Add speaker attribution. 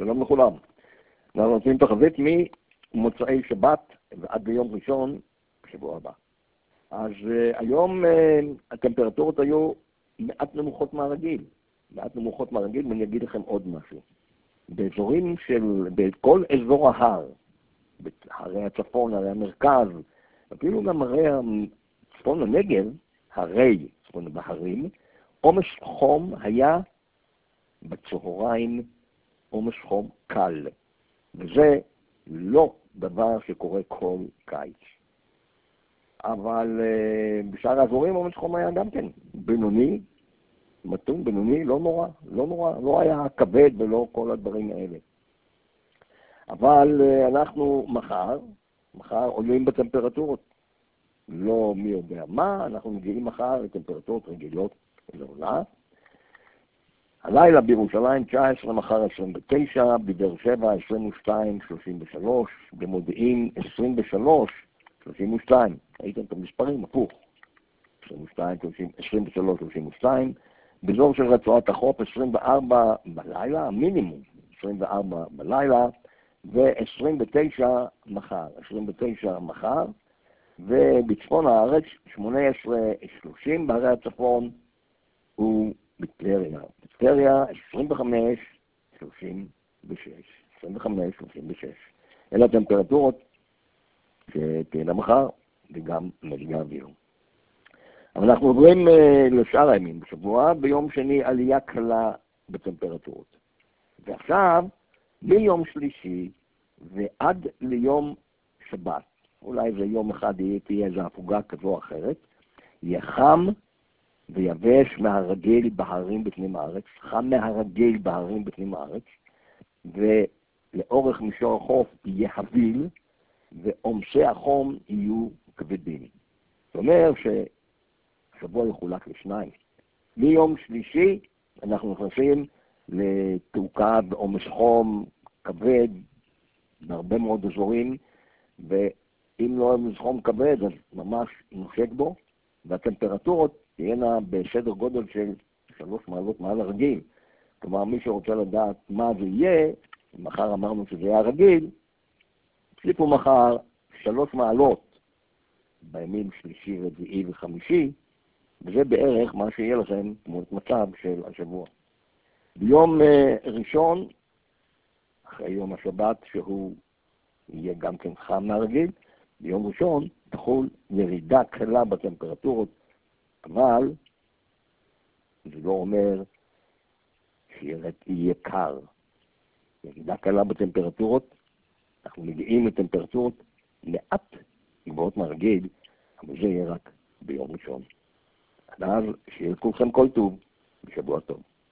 Speaker 1: שלום לכולם. אנחנו נותנים תחזית ממוצאי שבת ועד ליום ראשון בשבוע הבא. אז היום הטמפרטורות היו מעט נמוכות מהרגיל. ואני אגיד לכם עוד משהו. בכל אזור ההר, הרי הצפון, הרי המרכז, אפילו גם הרי צפון הנגב, הרי צפון בהרים, עומס חום היה בצהריים עומס חום קל, וזה לא דבר שקורה כל קיץ. אבל בשאר האזורים עומס חום היה גם כן בינוני, מתון בינוני, לא נורא, לא היה כבד ולא כל הדברים האלה. אבל אנחנו מחר עולים בטמפרטורות. לא מי יודע מה, אנחנו מגיעים מחר לטמפרטורות רגילות לעולה. הלילה בירושלים 19, מחר 29, בבאר שבע 22, 33, במודיעין 23, 32. ראיתם את המספרים? הפוך. 22, 23, 32. באזור של רצועת החוף 24 בלילה, המינימום 24 בלילה, ו-29 מחר, ובצפון הארץ 18, 30 בערי הצפון, ובטבריה 25, 36. אלה הטמפרטורות שתהיינה מחר, וגם מזג האוויר. אבל אנחנו עוברים לשאר הימים בשבוע, ביום שני עלייה קלה בטמפרטורות. ועכשיו, מיום שלישי ועד ליום שבת, אולי זה יום אחד תהיה איזו הפוגה כזו או אחרת, יהיה חם ויבש מהרגיל בהרים בפנים הארץ, ולאורך מישור החוף יהיה הביל, ועומסי החום יהיו כבדים. זאת אומרת שהשבוע יחולק לשניים. מיום שלישי אנחנו נכנסים לתעוקה בעומס חום כבד בהרבה מאוד אזורים, ואם לא עומס חום כבד אז ממש נושק בו, והטמפרטורות תהיינה בסדר גודל של 3 מעלות מעל הרגיל. כלומר, מי שרוצה לדעת מה זה יהיה, מחר אמרנו שזה יהיה הרגיל, תוסיפו מחר 3 מעלות בימים שלישי, רביעי וחמישי, וזה בערך מה שיהיה לכם תמונת מצב של השבוע. ביום ראשון, אחרי יום השבת, שהוא יהיה גם כן חם מהרגיל, ביום ראשון תחול ירידה קלה בטמפרטורות, אבל זה לא אומר שיהיה קר. ירידה קלה בטמפרטורות, אנחנו מגיעים לטמפרטורות מעט גבוהות מהרגיל, אבל זה יהיה רק ביום ראשון. עד אז שיהיה לכולכם כל טוב, בשבוע טוב.